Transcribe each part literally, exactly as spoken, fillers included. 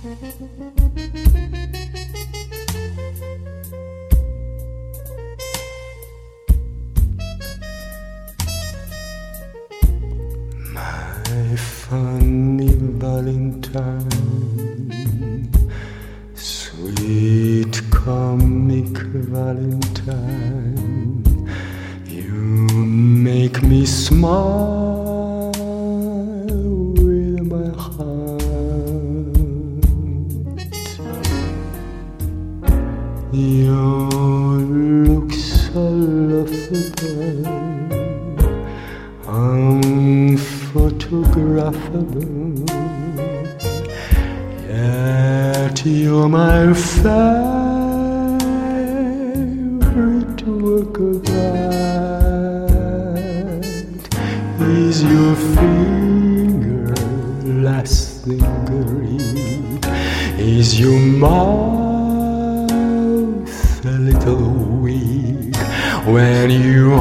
My funny Valentine, sweet comic Valentine, you make me smile with my heart. Your look so laughable, unphotographable, yet you're my favorite work of art. Is your finger last lingering? Is your mouth a little weak when you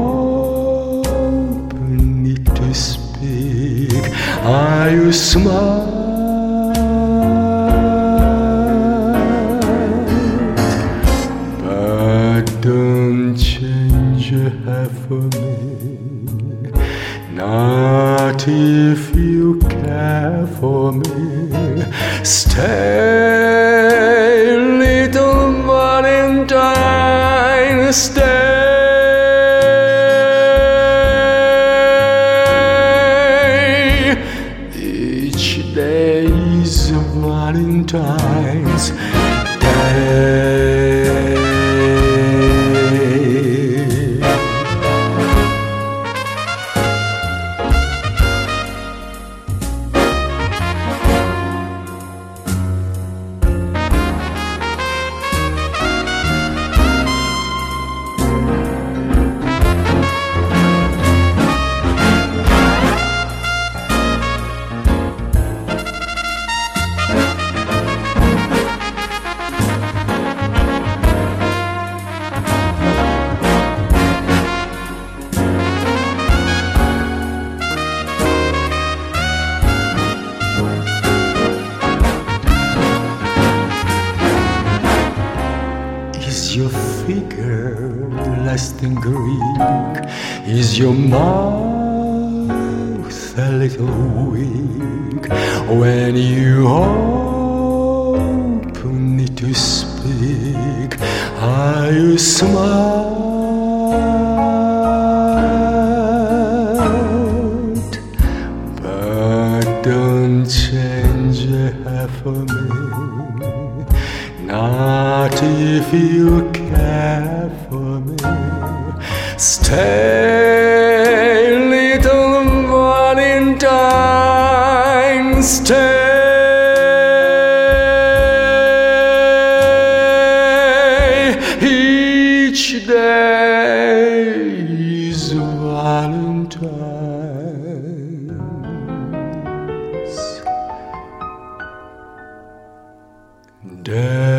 open it to speak? Are you smart? But don't change a hair for me, not if you care for me. Stay, little Valentine, stay. Each day is Valentine's Day. Is your figure less than Greek? Is your mouth a little weak when you open it to speak? Are you smart? But don't change a hair for me, not if you care for me. Stay, little Valentine, stay. Each day is Valentine's Day.